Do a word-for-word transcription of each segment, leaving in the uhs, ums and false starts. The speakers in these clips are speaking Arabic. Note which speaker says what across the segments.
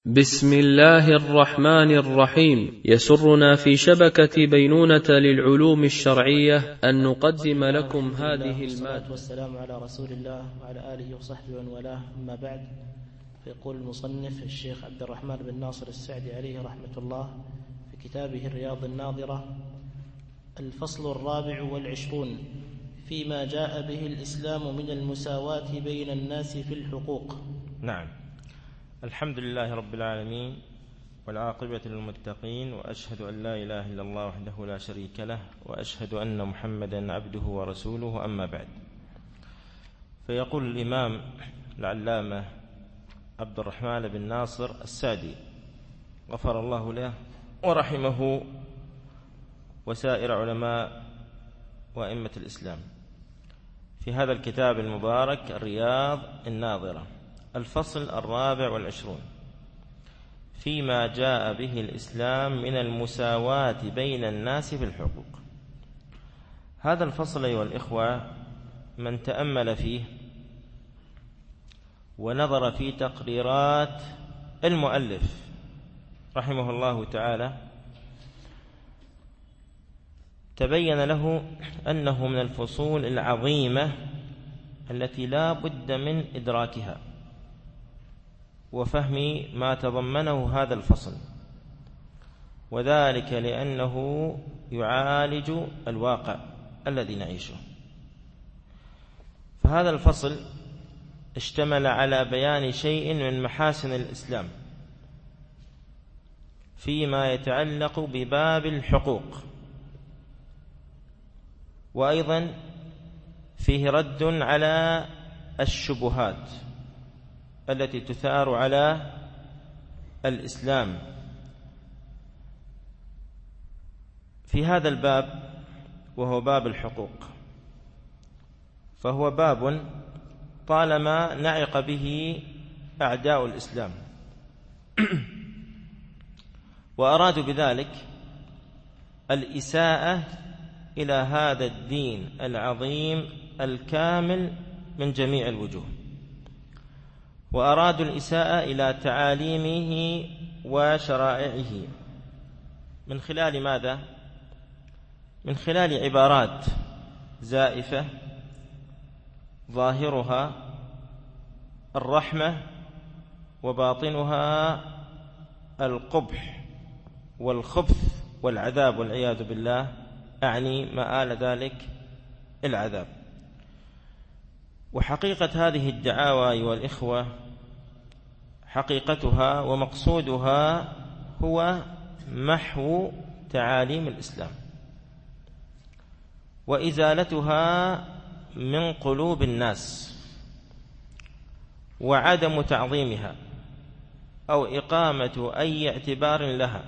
Speaker 1: بسم الله الرحمن الرحيم. يسرنا في شبكة بينونة للعلوم الشرعية أن نقدم لكم هذه المادة.
Speaker 2: والسلام على رسول الله وعلى آله وصحبه ومن والاه، أما بعد، فيقول المصنف الشيخ عبد الرحمن بن ناصر السعدي عليه رحمة الله في كتابه الرياض الناظرة: الفصل الرابع والعشرون فيما جاء به الإسلام من المساواة بين الناس في الحقوق.
Speaker 3: نعم، الحمد لله رب العالمين، والعاقبة للمتقين، وأشهد أن لا إله إلا الله وحده لا شريك له، وأشهد أن محمدا عبده ورسوله، أما بعد. فيقول الإمام العلامة عبد الرحمن بن ناصر السعدي غفر الله له ورحمه وسائر علماء وأئمة الإسلام في هذا الكتاب المبارك الرياض الناظرة: الفصل الرابع والعشرون فيما جاء به الإسلام من المساواة بين الناس في الحقوق. هذا الفصل أيها الإخوة من تأمل فيه ونظر في تقريرات المؤلف رحمه الله تعالى تبين له أنه من الفصول العظيمة التي لا بد من إدراكها وفهم ما تضمنه هذا الفصل، وذلك لأنه يعالج الواقع الذي نعيشه. فهذا الفصل اشتمل على بيان شيء من محاسن الإسلام فيما يتعلق بباب الحقوق، وأيضا فيه رد على الشبهات التي تثار على الإسلام في هذا الباب، وهو باب الحقوق. فهو باب طالما نعق به أعداء الإسلام وأرادوا بذلك الإساءة إلى هذا الدين العظيم الكامل من جميع الوجوه، وأرادوا الإساءة إلى تعاليمه وشرائعه من خلال ماذا؟ من خلال عبارات زائفة ظاهرها الرحمة وباطنها القبح والخبث والعذاب والعياذ بالله، أعني مآل ذلك العذاب. وحقيقة هذه الدعاوى أيها الإخوة، حقيقتها ومقصودها هو محو تعاليم الإسلام وإزالتها من قلوب الناس وعدم تعظيمها أو إقامة أي اعتبار لها.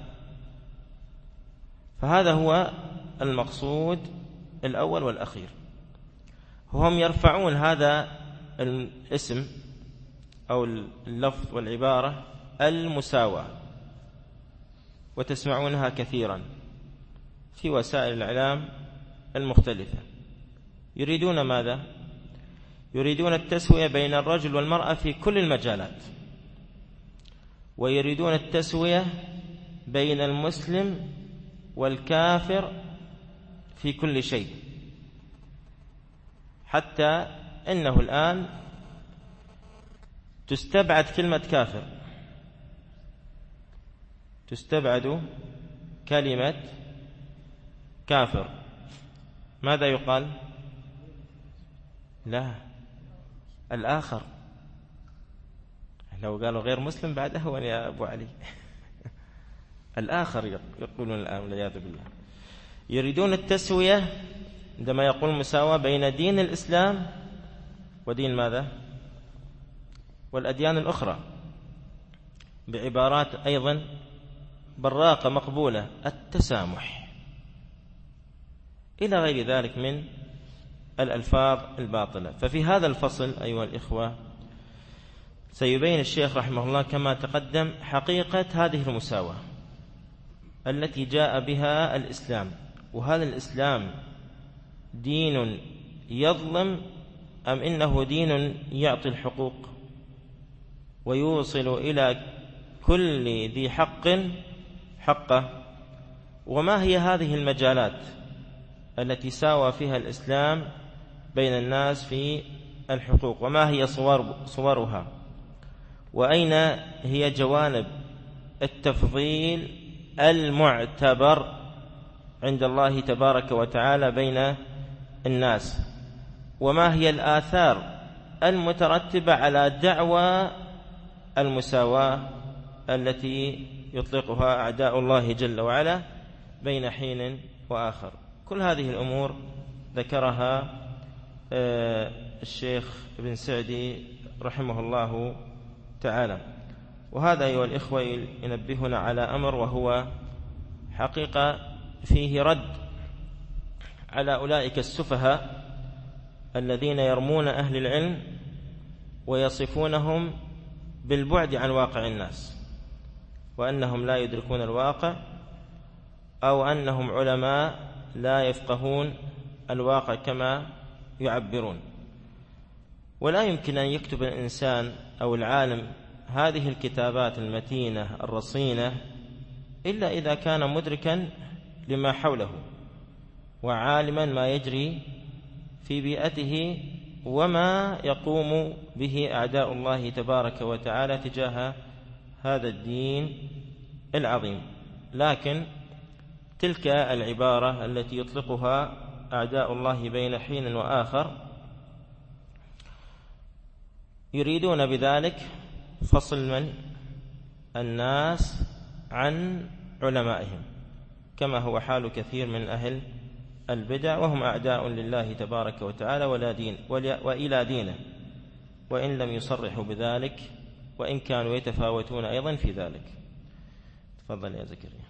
Speaker 3: فهذا هو المقصود الأول والأخير. هم يرفعون هذا الاسم أو اللفظ والعبارة المساواة، وتسمعونها كثيرا في وسائل الإعلام المختلفة. يريدون ماذا؟ يريدون التسوية بين الرجل والمرأة في كل المجالات، ويريدون التسوية بين المسلم والكافر في كل شيء، حتى إنه الآن تستبعد كلمة كافر، تستبعد كلمة كافر. ماذا يقال؟ لا، الآخر. لو قالوا غير مسلم بعد أهون يا أبو علي. الآخر يقولون الآن والعياذ بالله. يريدون التسوية عندما يقول مساواة بين دين الإسلام ودين ماذا؟ والأديان الأخرى، بعبارات أيضا براقة مقبولة: التسامح، إلى غير ذلك من الألفاظ الباطلة. ففي هذا الفصل أيها الإخوة سيبين الشيخ رحمه الله كما تقدم حقيقة هذه المساواة التي جاء بها الإسلام. وهذا الإسلام دين يظلم أم إنه دين يعطي الحقوق ويوصل إلى كل ذي حق حقه. وما هي هذه المجالات التي ساوى فيها الإسلام بين الناس في الحقوق؟ وما هي صور صورها؟ وأين هي جوانب التفضيل المعتبر عند الله تبارك وتعالى بين الناس؟ وما هي الآثار المترتبة على دعوى المساواة التي يطلقها أعداء الله جل وعلا بين حين وآخر؟ كل هذه الأمور ذكرها الشيخ ابن سعدي رحمه الله تعالى. وهذا أيها الإخوة ينبهنا على أمر، وهو حقيقة فيه رد على أولئك السفهاء الذين يرمون أهل العلم ويصفونهم بالبعد عن واقع الناس، وأنهم لا يدركون الواقع، أو أنهم علماء لا يفقهون الواقع كما يعبرون. ولا يمكن أن يكتب الإنسان أو العالم هذه الكتابات المتينة الرصينة إلا إذا كان مدركا لما حوله، وعالما ما يجري في بيئته وما يقوم به أعداء الله تبارك وتعالى تجاه هذا الدين العظيم. لكن تلك العبارة التي يطلقها أعداء الله بين حين وآخر يريدون بذلك فصل من الناس عن علمائهم، كما هو حال كثير من أهل البدع، وهم أعداء لله تبارك وتعالى ولا دين وإلى دينه، وإن لم يصرحوا بذلك، وإن كانوا يتفاوتون أيضا في ذلك. تفضل يا زكريا.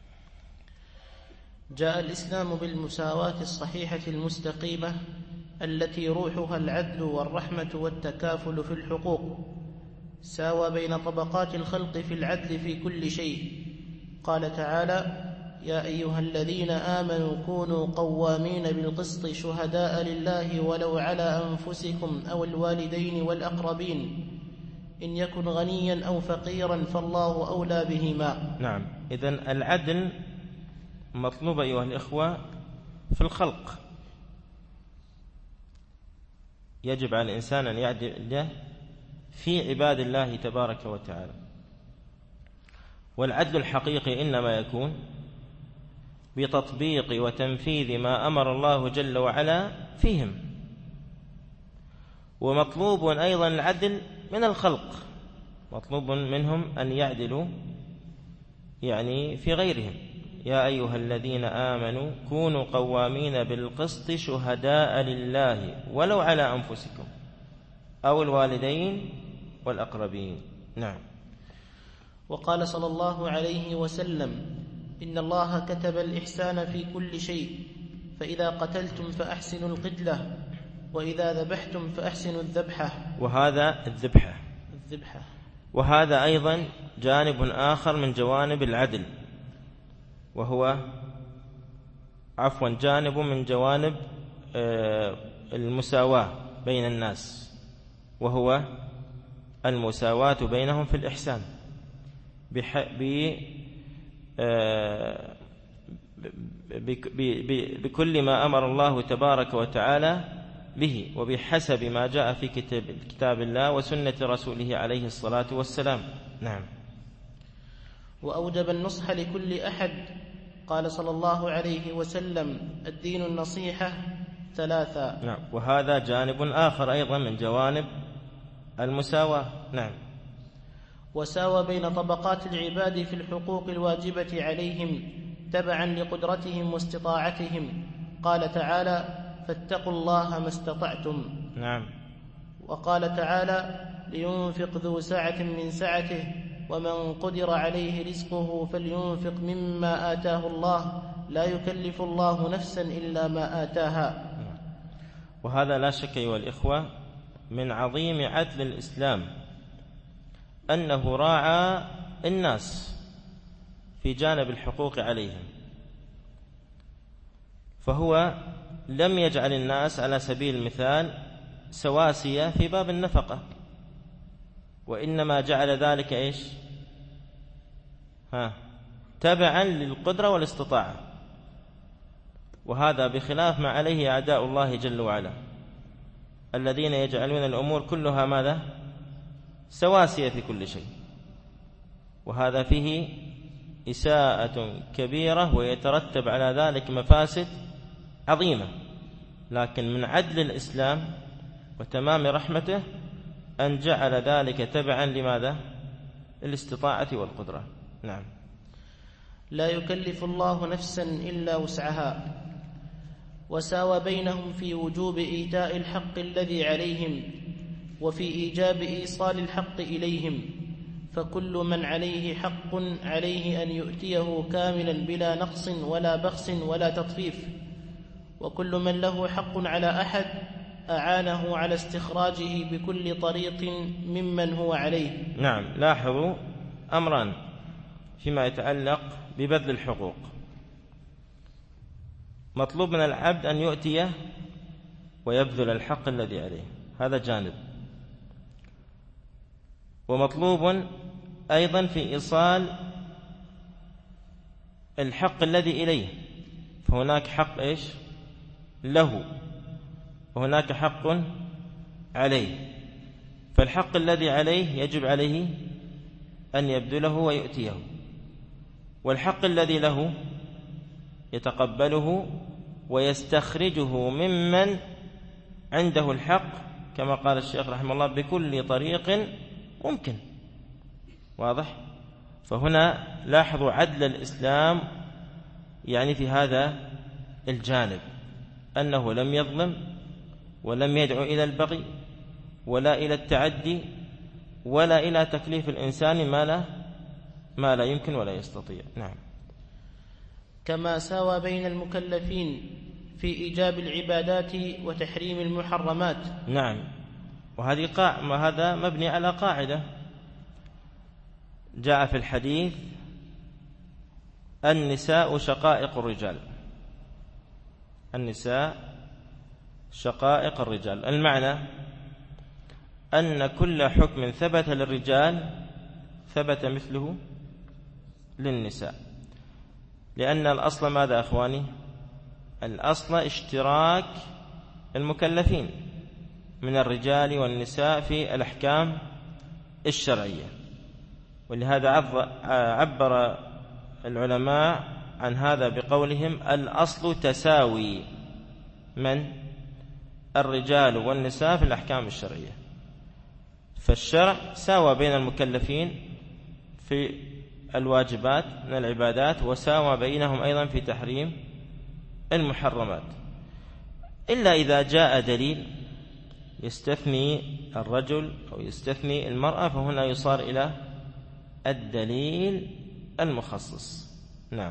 Speaker 2: جاء الإسلام بالمساواة الصحيحة المستقيمة التي روحها العدل والرحمة والتكافل في الحقوق، ساوى بين طبقات الخلق في العدل في كل شيء. قال تعالى: يا أيها الذين آمنوا كونوا قوامين بالقسط شهداء لله ولو على أنفسكم أو الوالدين والأقربين إن يكن غنيا أو فقيرا فالله أولى بهما.
Speaker 3: نعم، إذن العدل مطلوب أيها الإخوة في الخلق. يجب على الإنسان أن يعدل في عباد الله تبارك وتعالى. والعدل الحقيقي إنما يكون بتطبيق وتنفيذ ما أمر الله جل وعلا فيهم. ومطلوب أيضا العدل من الخلق، مطلوب منهم أن يعدلوا يعني في غيرهم. يا أيها الذين آمنوا كونوا قوامين بالقسط شهداء لله ولو على أنفسكم أو الوالدين والأقربين. نعم.
Speaker 2: وقال صلى الله عليه وسلم: إن الله كتب الإحسان في كل شيء، فإذا قتلتم فأحسنوا القتلة، وإذا ذبحتم فأحسنوا الذبحة.
Speaker 3: وهذا الذبحة
Speaker 2: الذبحة
Speaker 3: وهذا أيضا جانب آخر من جوانب العدل، وهو عفوا جانب من جوانب المساواة بين الناس، وهو المساواة بينهم في الإحسان بكل ما أمر الله تبارك وتعالى به، وبحسب ما جاء في كتاب, كتاب الله وسنة رسوله عليه الصلاة والسلام. نعم.
Speaker 2: وأوجب النصح لكل أحد. قال صلى الله عليه وسلم: الدين النصيحة ثلاثة.
Speaker 3: نعم. وهذا جانب آخر أيضا من جوانب المساواة. نعم.
Speaker 2: وساوى بين طبقات العباد في الحقوق الواجبة عليهم تبعا لقدرتهم واستطاعتهم. قال تعالى: فاتقوا الله ما استطعتم.
Speaker 3: نعم.
Speaker 2: وقال تعالى: لينفق ذو سعة من سعته ومن قدر عليه رزقه فلينفق مما آتاه الله لا يكلف الله نفسا إلا ما آتاها.
Speaker 3: وهذا لا شك أيها الإخوة من عظيم عدل الإسلام، أنه راعى الناس في جانب الحقوق عليهم، فهو لم يجعل الناس على سبيل المثال سواسية في باب النفقة، وإنما جعل ذلك إيش؟ ها تبعا للقدرة والاستطاعة، وهذا بخلاف ما عليه أعداء الله جل وعلا الذين يجعلون الأمور كلها ماذا؟ سواسية في كل شيء، وهذا فيه إساءة كبيرة ويترتب على ذلك مفاسد عظيمة. لكن من عدل الإسلام وتمام رحمته أن جعل ذلك تبعا لماذا؟ الاستطاعة والقدرة. نعم.
Speaker 2: لا يكلف الله نفسا إلا وسعها، وساوى بينهم في وجوب إيتاء الحق الذي عليهم وفي إيجاب إيصال الحق إليهم، فكل من عليه حق عليه أن يؤتيه كاملا بلا نقص ولا بخس ولا تطفيف، وكل من له حق على أحد أعانه على استخراجه بكل طريق ممن هو عليه.
Speaker 3: نعم. لاحظوا أمران فيما يتعلق ببذل الحقوق. مطلوب من العبد أن يؤتيه ويبذل الحق الذي عليه، هذا جانب. ومطلوب أيضا في إيصال الحق الذي إليه، فهناك حق إيش له وهناك حق عليه، فالحق الذي عليه يجب عليه أن يبذله ويؤتيه، والحق الذي له يتقبله ويستخرجه ممن عنده الحق كما قال الشيخ رحمه الله بكل طريق ممكن. واضح؟ فهنا لاحظوا عدل الإسلام يعني في هذا الجانب، أنه لم يظلم ولم يدعو إلى البغي ولا إلى التعدي ولا إلى تكليف الإنسان ما لا ما لا يمكن ولا يستطيع. نعم.
Speaker 2: كما ساوى بين المكلفين في إيجاب العبادات وتحريم المحرمات.
Speaker 3: نعم. وهذه قاع هذا مبني على قاعدة جاء في الحديث: النساء شقائق الرجال. النساء شقائق الرجال، المعنى أن كل حكم ثبت للرجال ثبت مثله للنساء، لأن الأصل ماذا أخواني؟ الأصل اشتراك المكلفين من الرجال والنساء في الأحكام الشرعية، ولهذا عبر العلماء عن هذا بقولهم: الأصل تساوي من الرجال والنساء في الأحكام الشرعية. فالشرع ساوى بين المكلفين في الواجبات من العبادات وساوى بينهم أيضا في تحريم المحرمات، إلا إذا جاء دليل يستثني الرجل أو يستثني المرأة، فهنا يصار إلى الدليل المخصص. نعم.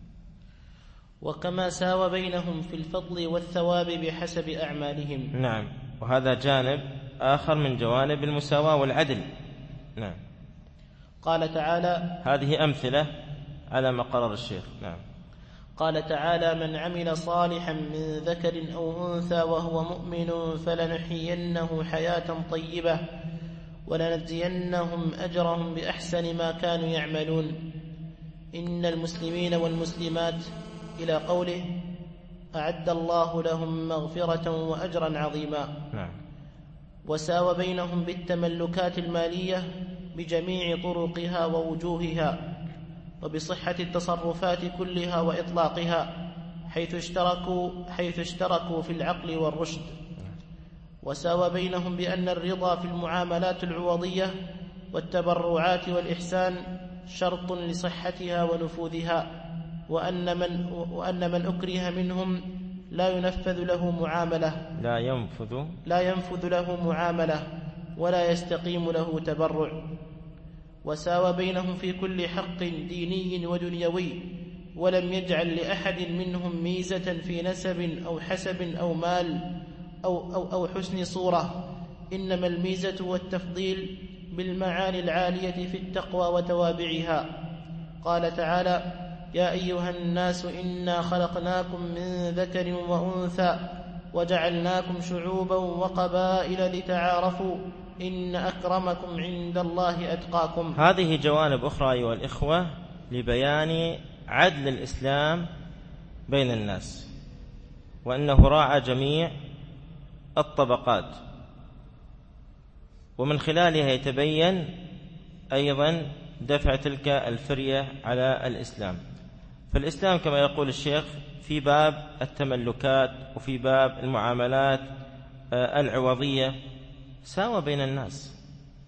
Speaker 2: وكما ساوى بينهم في الفضل والثواب بحسب أعمالهم.
Speaker 3: نعم. وهذا جانب آخر من جوانب المساواة والعدل. نعم.
Speaker 2: قال تعالى:
Speaker 3: هذه أمثلة على ما قرر الشيخ. نعم.
Speaker 2: قال تعالى: من عمل صالحا من ذكر أو أنثى وهو مؤمن فلنحيينه حياة طيبة ولنجزينهم أجرهم بأحسن ما كانوا يعملون. إن المسلمين والمسلمات إلى قوله أعد الله لهم مغفرة وأجرا عظيما.
Speaker 3: نعم.
Speaker 2: وساوى بينهم بالتملكات المالية بجميع طرقها ووجوهها وبصحة التصرفات كلها وإطلاقها حيث اشتركوا, حيث اشتركوا في العقل والرشد. وساوى بينهم بأن الرضا في المعاملات العوضية والتبرعات والإحسان شرط لصحتها ونفوذها، وأن من, وأن من أكره منهم لا ينفذ له معاملة
Speaker 3: لا ينفذ
Speaker 2: لا ينفذ له معاملة ولا يستقيم له تبرع. وساوى بينهم في كل حق ديني ودنيوي، ولم يجعل لأحد منهم ميزة في نسب أو حسب أو مال أو, أو, أو حسن صورة، إنما الميزة والتفضيل بالمعاني العالية في التقوى وتوابعها. قال تعالى: يا أيها الناس إنا خلقناكم من ذكر وأنثى وجعلناكم شعوبا وقبائل لتعارفوا إن أكرمكم عند الله أتقاكم.
Speaker 3: هذه جوانب أخرى أيها الإخوة لبيان عدل الإسلام بين الناس، وأنه راعى جميع الطبقات، ومن خلالها يتبين أيضا دفع تلك الفرية على الإسلام. فالإسلام كما يقول الشيخ في باب التملكات وفي باب المعاملات العوضية ساوى بين الناس،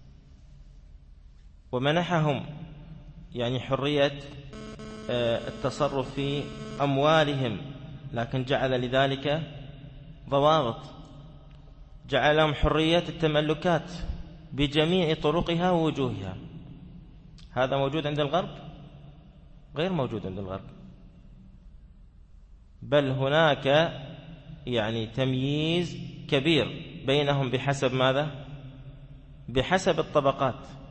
Speaker 3: ومنحهم يعني حرية التصرف في أموالهم، لكن جعل لذلك ضوابط، جعل لهم حرية التملكات بجميع طرقها ووجوهها. هذا موجود عند الغرب؟ غير موجود عند الغرب، بل هناك يعني تمييز كبير بينهم بحسب ماذا؟ بحسب الطبقات،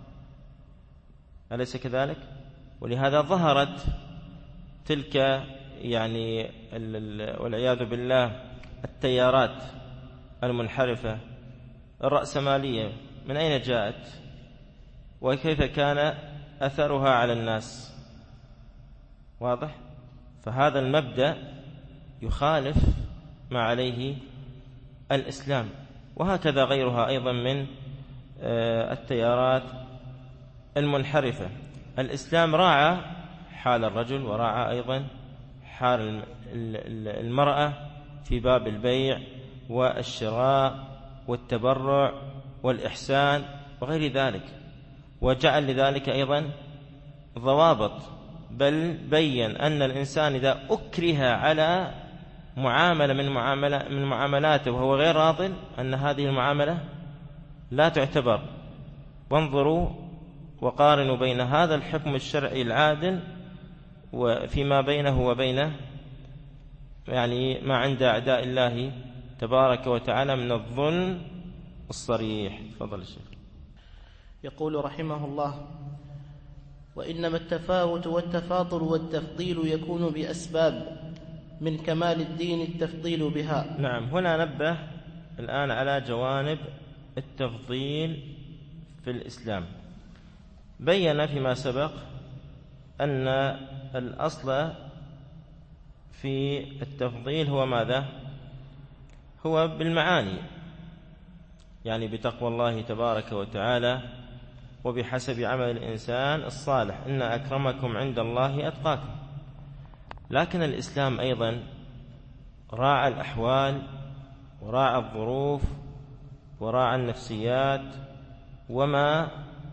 Speaker 3: أليس كذلك؟ ولهذا ظهرت تلك يعني والعياذ بالله التيارات المنحرفة الرأسمالية. من أين جاءت وكيف كان أثرها على الناس؟ واضح؟ فهذا المبدأ يخالف ما عليه الإسلام، وهكذا غيرها أيضا من التيارات المنحرفة. الإسلام راعى حال الرجل وراعى أيضا حال المرأة في باب البيع والشراء والتبرع والإحسان وغير ذلك، وجعل لذلك أيضا ضوابط، بل بين أن الإنسان إذا أكره على معاملة من معاملة من معاملاته وهو غير راض أن هذه المعاملة لا تعتبر. وانظروا وقارنوا بين هذا الحكم الشرعي العادل وفيما بينه وبين يعني ما عند أعداء الله تبارك وتعالى من الظلم الصريح. تفضل الشيخ.
Speaker 2: يقول رحمه الله: وإنما التفاوت والتفاضل والتفضيل يكون بأسباب من كمال الدين التفضيل بها.
Speaker 3: نعم، هنا نبه الآن على جوانب التفضيل في الإسلام. بين فيما سبق أن الأصل في التفضيل هو ماذا؟ هو بالمعاني، يعني بتقوى الله تبارك وتعالى وبحسب عمل الإنسان الصالح، إن أكرمكم عند الله أتقاكم. لكن الإسلام أيضا راعى الأحوال وراعى الظروف وراعى النفسيات وما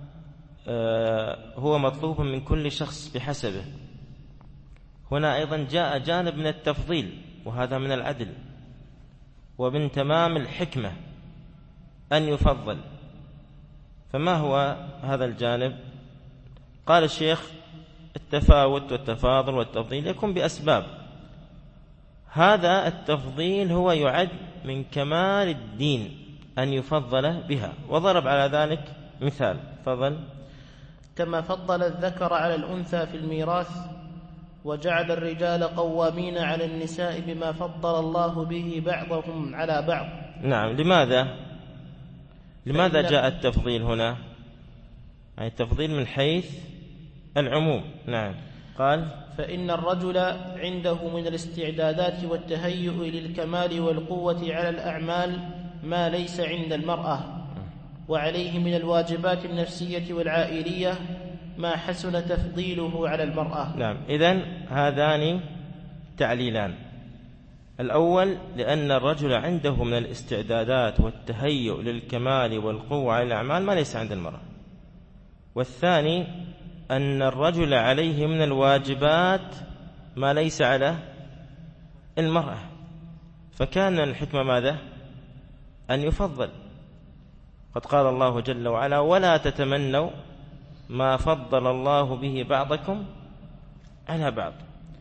Speaker 3: هو مطلوب من كل شخص بحسبه. هنا أيضا جاء جانب من التفضيل، وهذا من العدل ومن تمام الحكمة أن يفضل. فما هو هذا الجانب؟ قال الشيخ: التفاوت والتفاضل والتفضيل يكون بأسباب. هذا التفضيل هو يعد من كمال الدين أن يفضل بها، وضرب على ذلك مثال. فضل:
Speaker 2: كما فضل الذكر على الأنثى في الميراث، وجعل الرجال قوامين على النساء بما فضل الله به بعضهم على بعض.
Speaker 3: نعم، لماذا لماذا جاء التفضيل هنا؟ يعني التفضيل من حيث العموم. نعم، قال:
Speaker 2: فإن الرجل عنده من الاستعدادات والتهيؤ للكمال والقوة على الأعمال ما ليس عند المرأة، وعليه من الواجبات النفسية والعائلية ما حسن تفضيله على المرأة.
Speaker 3: نعم، إذن هذان تعليلان. الأول لأن الرجل عنده من الاستعدادات والتهيؤ للكمال والقوة على الأعمال ما ليس عند المرأة. والثاني أن الرجل عليه من الواجبات ما ليس على المرأة. فكان الحكمة ماذا؟ أن يفضل. قد قال الله جل وعلا: ولا تتمنوا ما فضل الله به بعضكم على بعض.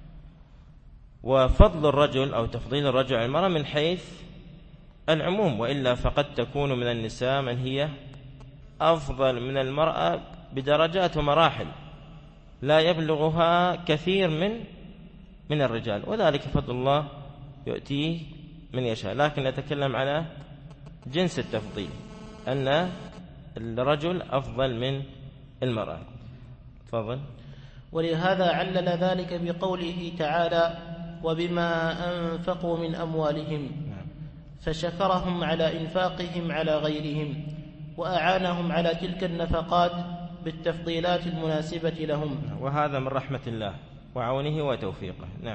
Speaker 3: وفضل الرجل أو تفضيل الرجل على المرأة من حيث العموم، وإلا فقد تكون من النساء من هي أفضل من المرأة بدرجات ومراحل لا يبلغها كثير من من الرجال، وذلك فضل الله يؤتيه من يشاء. لكن نتكلم على جنس التفضيل، أن الرجل أفضل من المرأة. تفضل.
Speaker 2: ولهذا علل ذلك بقوله تعالى: وبما أنفقوا من أموالهم، فشكرهم على إنفاقهم على غيرهم، وأعانهم على تلك النفقات بالتفضيلات المناسبة لهم.
Speaker 3: وهذا من رحمة الله وعونه وتوفيقه. نعم.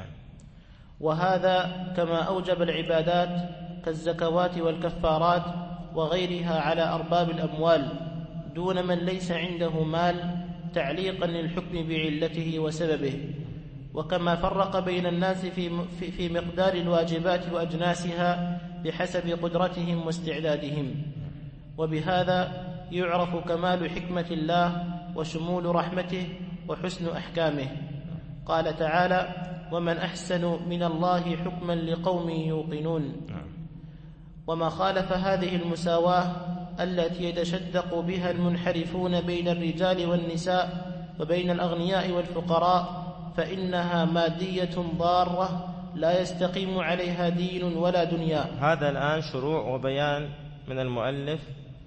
Speaker 2: وهذا كما أوجب العبادات كالزكوات والكفارات وغيرها على أرباب الأموال دون من ليس عنده مال، تعليقا للحكم بعلته وسببه. وكما فرق بين الناس في في مقدار الواجبات وأجناسها بحسب قدرتهم واستعدادهم. وبهذا يعرف كمال حكمة الله وشمول رحمته وحسن أحكامه. قال تعالى: ومن أحسن من الله حكما لقوم يوقنون. وما خالف هذه المساواة التي يتشدق بها المنحرفون بين الرجال والنساء وبين الأغنياء والفقراء فإنها مادية ضارة لا يستقيم عليها دين ولا دنيا.
Speaker 3: هذا الآن شروع وبيان من المؤلف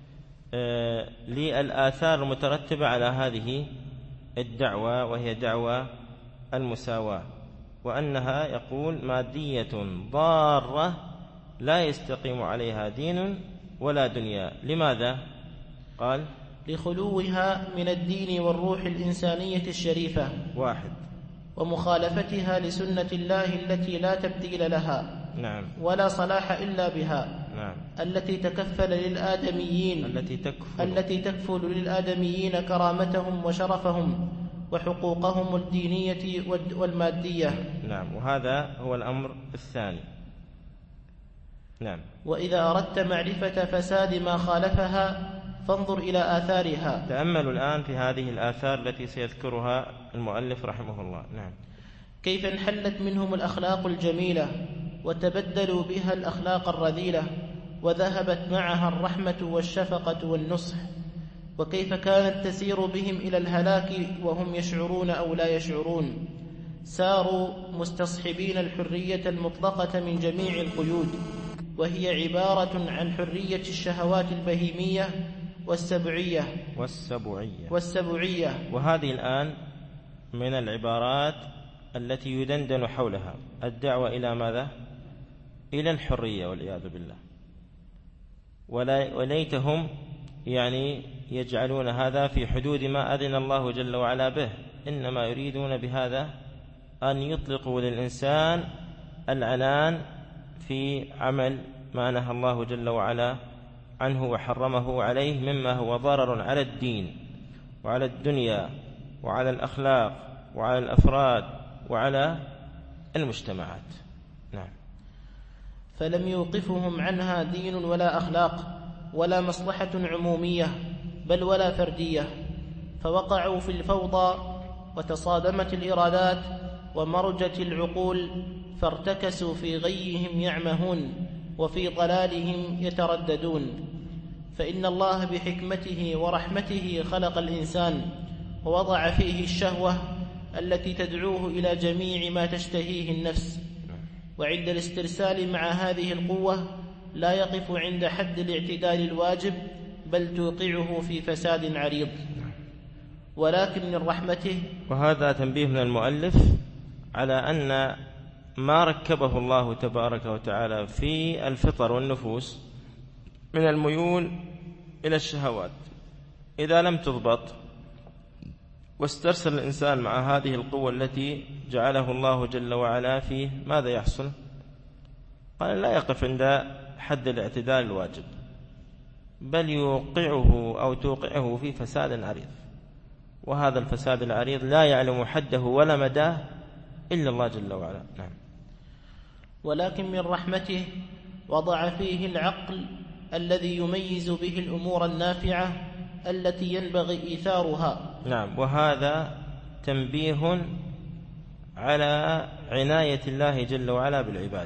Speaker 3: آه للآثار المترتبة على هذه الدعوة، وهي دعوة المساواة، وأنها يقول مادية ضارة لا يستقيم عليها دين ولا دنيا. لماذا؟ قال:
Speaker 2: لخلوها من الدين والروح الإنسانية الشريفة،
Speaker 3: واحد،
Speaker 2: ومخالفتها لسنة الله التي لا تبديل لها،
Speaker 3: نعم،
Speaker 2: ولا صلاح إلا بها،
Speaker 3: نعم،
Speaker 2: التي تكفل للآدميين
Speaker 3: التي تكفل,
Speaker 2: التي تكفل للآدميين كرامتهم وشرفهم وحقوقهم الدينية والمادية.
Speaker 3: نعم. وهذا هو الأمر الثاني. نعم.
Speaker 2: وإذا أردت معرفة فساد ما خالفها فانظر إلى آثارها.
Speaker 3: تأملوا الآن في هذه الآثار التي سيذكرها المؤلف رحمه الله. نعم.
Speaker 2: كيف انحلت منهم الأخلاق الجميلة وتبدلوا بها الأخلاق الرذيلة، وذهبت معها الرحمة والشفقة والنصح، وكيف كانت تسير بهم إلى الهلاك وهم يشعرون أو لا يشعرون. ساروا مستصحبين الحرية المطلقة من جميع القيود، وهي عبارة عن حرية الشهوات البهيمية والسبعية
Speaker 3: والسبعية
Speaker 2: والسبعية
Speaker 3: وهذه الآن من العبارات التي يدندن حولها الدعوة إلى ماذا؟ إلى الحرية والعياذ بالله. وليتهم يعني يجعلون هذا في حدود ما أذن الله جل وعلا به، إنما يريدون بهذا أن يطلقوا للإنسان العنان في عمل ما نهى الله جل وعلا عنه وحرمه عليه مما هو ضرر على الدين وعلى الدنيا وعلى الأخلاق وعلى الأفراد وعلى المجتمعات. نعم.
Speaker 2: فلم يوقفهم عنها دين ولا أخلاق ولا مصلحة عمومية بل ولا فردية، فوقعوا في الفوضى وتصادمت الإرادات ومرجت العقول، فارتكسوا في غيهم يعمهون وفي ضلالهم يترددون. فإن الله بحكمته ورحمته خلق الإنسان ووضع فيه الشهوة التي تدعوه إلى جميع ما تشتهيه النفس، وعند الاسترسال مع هذه القوة لا يقف عند حد الاعتدال الواجب بل توقعه في فساد عريض. ولكن من رحمته،
Speaker 3: وهذا تنبيه من المؤلف على أن ما ركبه الله تبارك وتعالى في الفطر والنفوس من الميول إلى الشهوات إذا لم تضبط واسترسل الإنسان مع هذه القوة التي جعله الله جل وعلا فيه، ماذا يحصل؟ قال: لا يقف عند حد الاعتدال الواجب بل يوقعه أو توقعه في فساد عريض، وهذا الفساد العريض لا يعلم حده ولا مداه إلا الله جل وعلا. نعم.
Speaker 2: ولكن من رحمته وضع فيه العقل الذي يميز به الأمور النافعة التي ينبغي إيثارها.
Speaker 3: نعم. وهذا تنبيه على عناية الله جل وعلا بالعباد،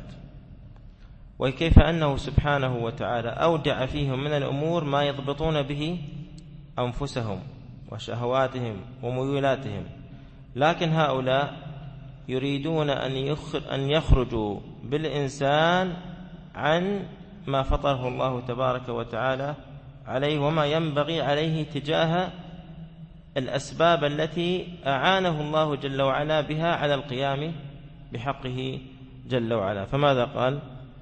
Speaker 3: وكيف أنه سبحانه وتعالى أودع فيهم من الأمور ما يضبطون به أنفسهم وشهواتهم وميولاتهم، لكن هؤلاء يريدون أن يخرجوا بالإنسان عن ما فطره الله تبارك وتعالى عليه وما ينبغي عليه تجاه الأسباب التي أعانه الله جل وعلا بها على القيام بحقه جل وعلا. فماذا قال؟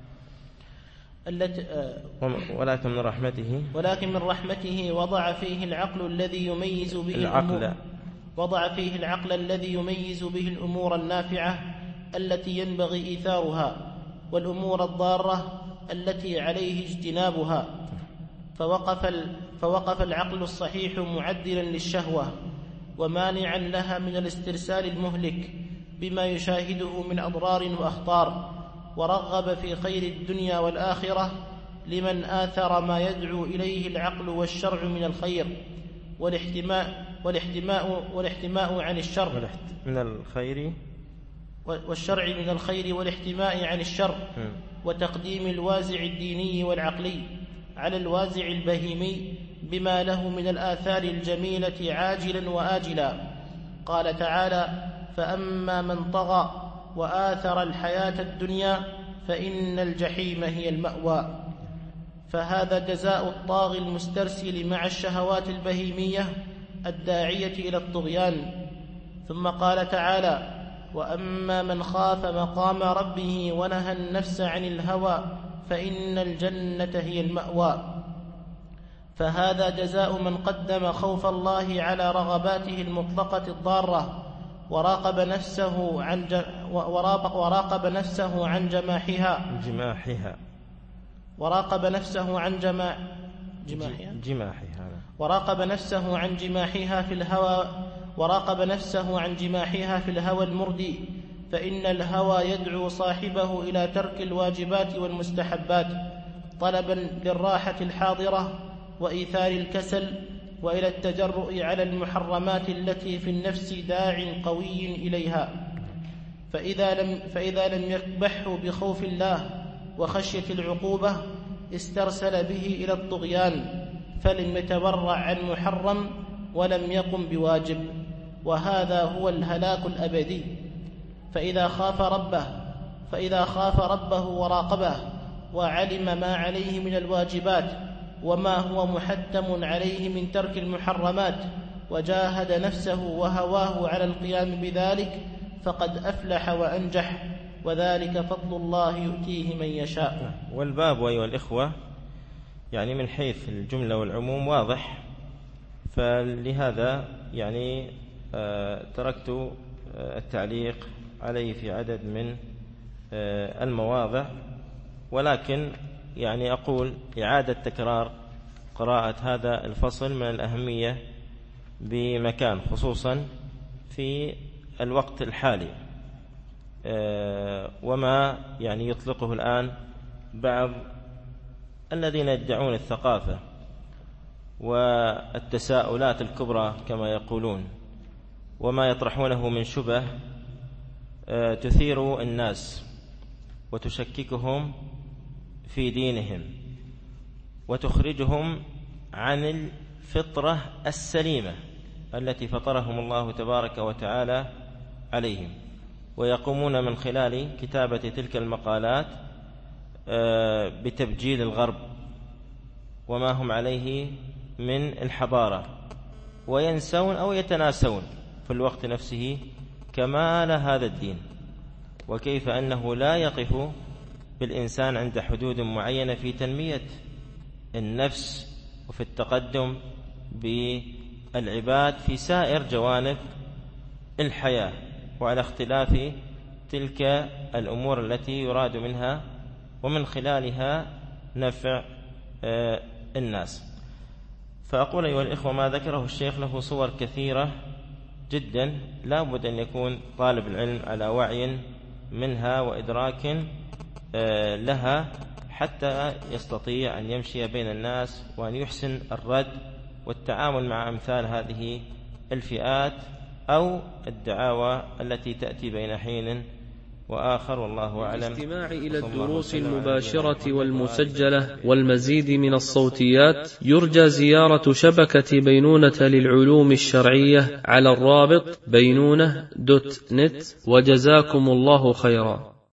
Speaker 3: ولكن من رحمته
Speaker 2: ولكن من رحمته وضع فيه العقل الذي يميز به
Speaker 3: العقل
Speaker 2: وضع فيه العقل الذي يميز به الأمور النافعة التي ينبغي إيثارها والأمور الضارة التي عليه اجتنابها، فوقف, فوقف العقل الصحيح معدلا للشهوة ومانعا لها من الاسترسال المهلك بما يشاهده من أضرار وأخطار، ورغب في خير الدنيا والآخرة لمن آثر ما يدعو إليه العقل والشرع من الخير والاحتماء والاحتماء والاحتماء عن الشر
Speaker 3: من الخير
Speaker 2: والشرع من الخير والاحتماء عن الشر، وتقديم الوازع الديني والعقلي على الوازع البهيمي بما له من الآثار الجميلة عاجلا وآجلا. قال تعالى: فأما من طغى وآثر الحياة الدنيا فإن الجحيم هي المأوى. فهذا جزاء الطاغي المسترسل مع الشهوات البهيمية الداعية إلى الطغيان. ثم قال تعالى: وأما من خاف مقام ربه ونهى النفس عن الهوى فإن الجنة هي المأوى. فهذا جزاء من قدم خوف الله على رغباته المطلقة الضارة وراقب نفسه عن ج... وراقب نفسه عن جماحها
Speaker 3: جماحها
Speaker 2: وراقب نفسه عن جما... جماحها
Speaker 3: جماحها
Speaker 2: وراقب نفسه عن جماحها في الهوى وراقب نفسه عن جماحها في الهوى المردي، فإن الهوى يدعو صاحبه إلى ترك الواجبات والمستحبات طلبا للراحة الحاضرة وإيثار الكسل، وإلى التجرؤ على المحرمات التي في النفس داع قوي إليها. فإذا لم, فإذا لم يكبحه بخوف الله وخشية العقوبة استرسل به إلى الطغيان، فلم يتورع عن محرم ولم يقم بواجب، وهذا هو الهلاك الأبدي. فإذا خاف ربه فإذا خاف ربه وراقبه وعلم ما عليه من الواجبات وما هو محتم عليه من ترك المحرمات وجاهد نفسه وهواه على القيام بذلك فقد أفلح وأنجح، وذلك فضل الله يؤتيه من يشاء.
Speaker 3: والباب أيها الإخوة يعني من حيث الجملة والعموم واضح، فلهذا يعني آه تركت آه التعليق عليه في عدد من آه المواضع، ولكن يعني أقول إعادة تكرار قراءة هذا الفصل من الأهمية بمكان، خصوصا في الوقت الحالي آه وما يعني يطلقه الآن بعض الذين يدعون الثقافة والتساؤلات الكبرى كما يقولون، وما يطرحونه من شبه آه تثير الناس وتشككهم في دينهم وتخرجهم عن الفطرة السليمة التي فطرهم الله تبارك وتعالى عليهم، ويقومون من خلال كتابة تلك المقالات بتبجيل الغرب وما هم عليه من الحضارة، وينسون أو يتناسون في الوقت نفسه كمال هذا الدين، وكيف أنه لا يقف بالإنسان عند حدود معينة في تنمية النفس وفي التقدم بالعباد في سائر جوانب الحياة، وعلى اختلاف تلك الأمور التي يراد منها ومن خلالها نفع الناس. فأقول أيها الإخوة ما ذكره الشيخ له صور كثيرة جدا، لا بد أن يكون طالب العلم على وعي منها وإدراك لها حتى يستطيع أن يمشي بين الناس وأن يحسن الرد والتعامل مع أمثال هذه الفئات أو الدعاوى التي تأتي بين حين وآخر، والله أعلم.
Speaker 1: الاستماع إلى الدروس المباشرة والمسجلة والمزيد من الصوتيات يرجى زيارة شبكة بينونة للعلوم الشرعية على الرابط بينونة دوت نت، وجزاكم الله خيرا.